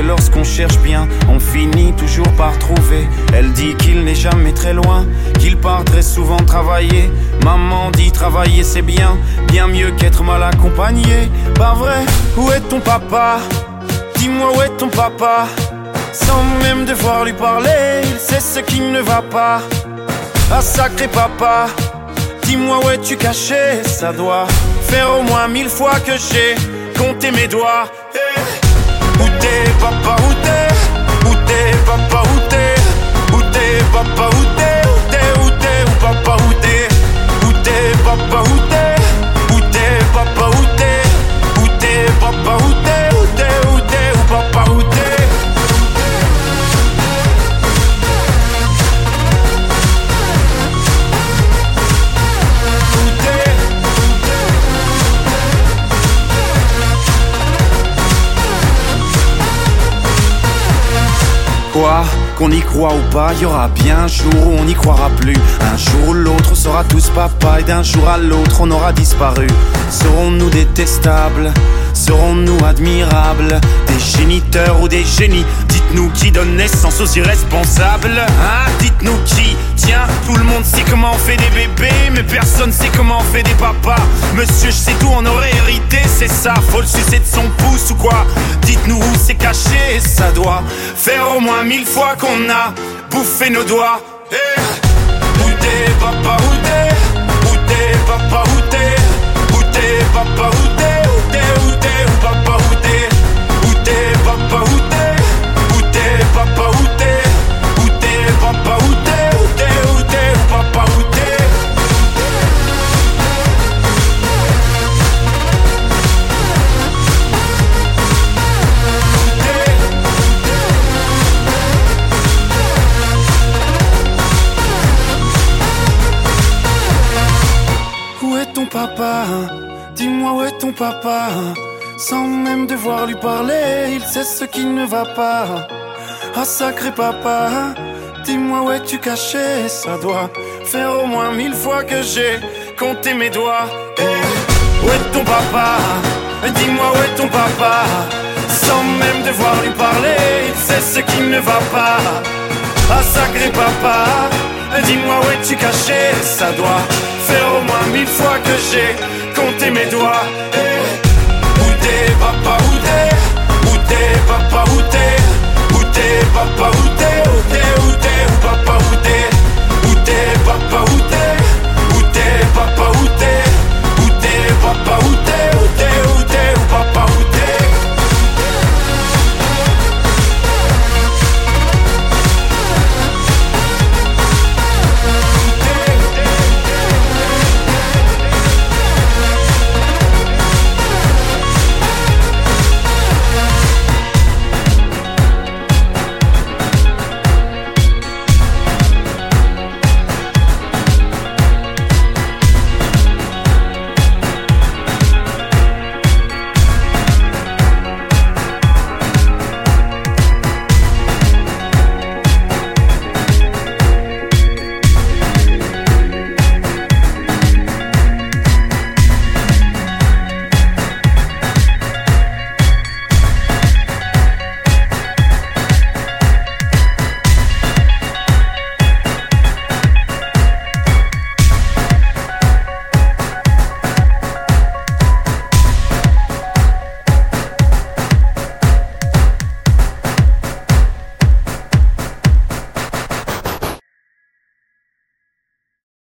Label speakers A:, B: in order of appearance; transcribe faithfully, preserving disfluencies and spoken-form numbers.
A: lorsqu'on cherche bien, on finit toujours par trouver. Elle dit qu'il n'est jamais très loin, qu'il part très souvent travailler. Maman dit travailler c'est bien, bien mieux qu'être mal accompagné. Pas vrai, où est ton papa? Dis-moi où est ton papa? Sans même devoir lui parler, il sait ce qui ne va pas. Ah sacré papa, dis-moi où es-tu caché? Ça doit faire au moins mille fois que j'ai compté mes doigts. Hey. Où t'es papa, où t'es? Où t'es papa, où t'es? Où t'es papa, où t'es? Où t'es, où t'es, où papa, où t'es? Où t'es papa, où t'es? Où t'es papa, où t'es? Où t'es papa, où t'es? Où t'es, où t'es, où papa, où t'es? Quoi, qu'on y croit ou pas, y aura bien un jour où on n'y croira plus. Un jour ou l'autre on sera tous papa, et d'un jour à l'autre on aura disparu. Serons-nous détestables? Serons-nous admirables? Des géniteurs ou des génies? Dites-nous qui donne naissance aux irresponsables. Hein? Dites-nous qui? Tiens, tout le monde sait comment on fait des bébés, mais personne sait comment on fait des papas. Monsieur, je sais tout, on aurait hérité, c'est ça. Faut le sucer de son pouce ou quoi? Dites-nous où c'est caché, ça doit faire au moins mille fois qu'on a bouffé nos doigts. Hey. Où t'es papa, où t'es? Où t'es papa, où t'es? Où t'es papa, où t'es? Où t'es, où t'es, où papa, où t'es? Où t'es papa, où t'es? Où t'es papa, où t'es? Où t'es papa, où t'es? Où t'es, où t'es, où papa, où t'es? Où est ton papa? Dis-moi où est ton papa? Sans même devoir lui parler, il sait ce qui ne va pas. Ah sacré papa, dis-moi où es-tu caché? Ça doit faire au moins mille fois que j'ai compté mes doigts. Hey. Où est ton papa? Dis-moi où est ton papa? Sans même devoir lui parler, il sait ce qui ne va pas. Ah sacré papa, dis-moi où es-tu caché? Ça doit faire au moins mille fois que j'ai compté mes doigts. Hey. Où t'es papa, où t'es? Où t'es papa, où t'es? Où t'es papa, où